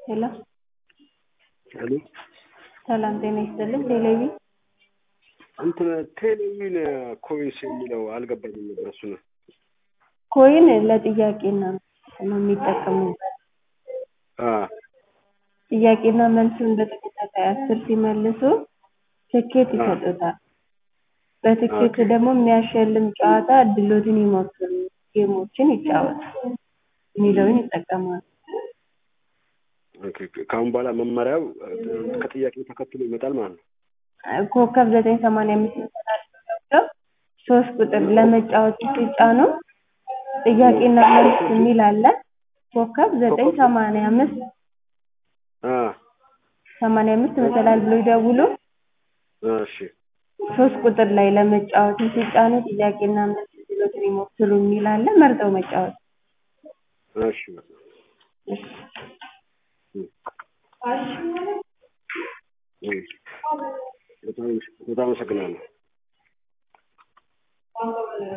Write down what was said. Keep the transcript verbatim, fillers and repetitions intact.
ሄሎ ሄሎ ሰላም ጤና ይስጥልኝ። ቴሌቪ እንትን ቴሌቪዥን ኮይንስ የሚለው አልገባኝም ነበር። እሱ ነው ኮይን ለጥያቄና መልስ ነው የሚጠቀሙበት። አ ጥያቄና መልሱን በተከታታይ አስር ሲመልሱ ትኬት አ ይሰጡታል። በትኬት ኦኬ ደግሞ የሚያሸልም ጨዋታ እድሎትን ይሞክሩ፣ ጌሞችን ይጫወቱ የሚለውን ይጠቀማሉ። ኦኬ ካሁን በኋላ መመሪያው ከጥያቄ ተከትሎ ይመጣል ማለት ነው። ኮከብ ዘጠኝ ሰማንያ አምስት ተደርገው ሶስት ቁጥር ለመጫወት ሲጫኑ ጥያቄና መልስ የሚል አለ። ኮከብ ዘጠኝ ኮከብ ሰማንያ አምስት አ ሰማንያ አምስት መሰላል ብሎ ይደውሉ። እሺ ሶስት ቁጥር ላይ ለመጫወት ሲጫኑ ጥያቄና መልስ እድሎትን ይሞክሩ የሚል አለ። መርጠው መጫወት። እሺ በጣም በጣም አመሰግናለሁ።